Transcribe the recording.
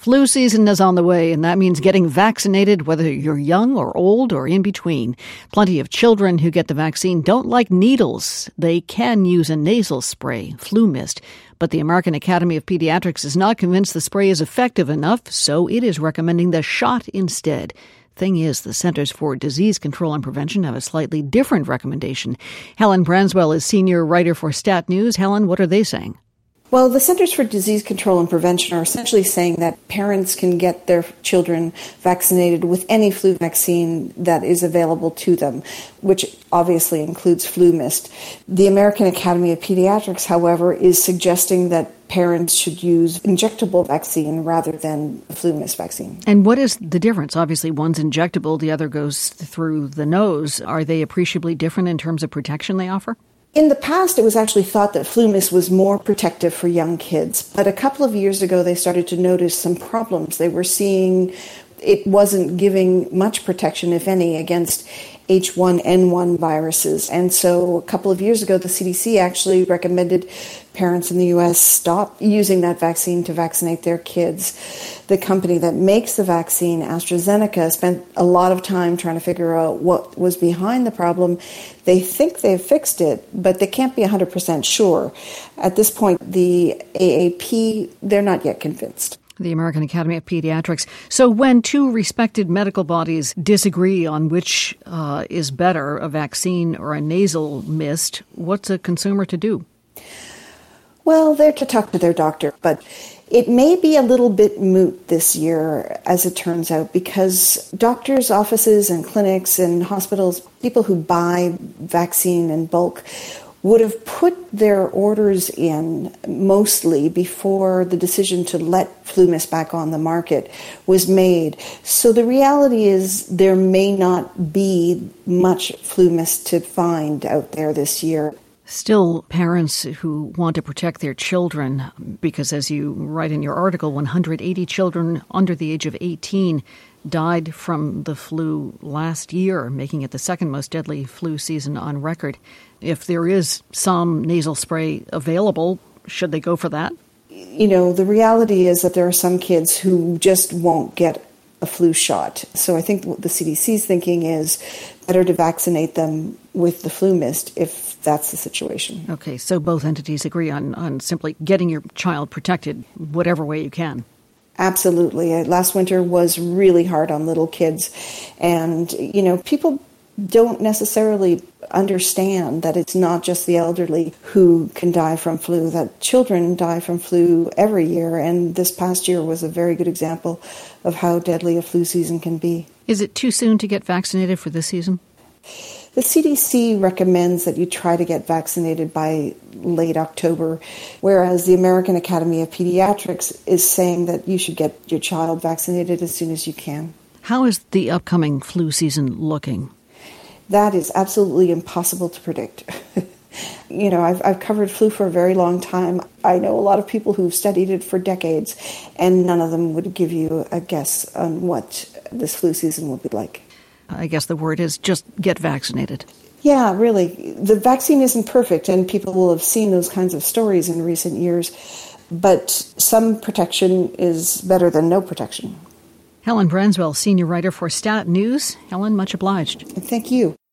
Flu season is on the way, and that means getting vaccinated, whether you're young or old or in between. Plenty of children who get the vaccine don't like needles. They can use a nasal spray, FluMist. But the American Academy of Pediatrics is not convinced the spray is effective enough, so it is recommending the shot instead. Thing is, the Centers for Disease Control and Prevention have a slightly different recommendation. Helen Branswell is senior writer for Stat News. Helen, what are they saying? Well, the Centers for Disease Control and Prevention are essentially saying that parents can get their children vaccinated with any flu vaccine that is available to them, which obviously includes FluMist. The American Academy of Pediatrics, however, is suggesting that parents should use injectable vaccine rather than the FluMist vaccine. And what is the difference? Obviously, one's injectable, the other goes through the nose. Are they appreciably different in terms of protection they offer? In the past, it was actually thought that FluMist was more protective for young kids. But a couple of years ago, they started to notice some problems. They were seeing it wasn't giving much protection, if any, against H1N1 viruses. And so a couple of years ago, the CDC actually recommended parents in the U.S. stop using that vaccine to vaccinate their kids. The company that makes the vaccine, AstraZeneca, spent a lot of time trying to figure out what was behind the problem. They think they've fixed it, but they can't be 100% sure. At this point, the AAP, they're not yet convinced. The American Academy of Pediatrics. So when two respected medical bodies disagree on which is better, a vaccine or a nasal mist, what's a consumer to do? Well, they're to talk to their doctor, but it may be a little bit moot this year, as it turns out, because doctors' offices and clinics and hospitals, people who buy vaccine in bulk, would have put their orders in mostly before the decision to let FluMist back on the market was made. So the reality is there may not be much FluMist to find out there this year. Still, parents who want to protect their children, because as you write in your article, 180 children under the age of 18 died from the flu last year, making it the second most deadly flu season on record. If there is some nasal spray available, should they go for that? You know, the reality is that there are some kids who just won't get a flu shot. So I think what the CDC's thinking is better to vaccinate them with the FluMist if that's the situation. Okay, so both entities agree on simply getting your child protected whatever way you can. Absolutely. Last winter was really hard on little kids. And, you know, people don't necessarily understand that it's not just the elderly who can die from flu, that children die from flu every year. And this past year was a very good example of how deadly a flu season can be. Is it too soon to get vaccinated for this season? The CDC recommends that you try to get vaccinated by late October, whereas the American Academy of Pediatrics is saying that you should get your child vaccinated as soon as you can. How is the upcoming flu season looking? That is absolutely impossible to predict. You know, I've covered flu for a very long time. I know a lot of people who've studied it for decades, and none of them would give you a guess on what this flu season will be like. I guess the word is just get vaccinated. Yeah, really. The vaccine isn't perfect, and people will have seen those kinds of stories in recent years, but some protection is better than no protection. Helen Branswell, senior writer for Stat News. Helen, much obliged. Thank you.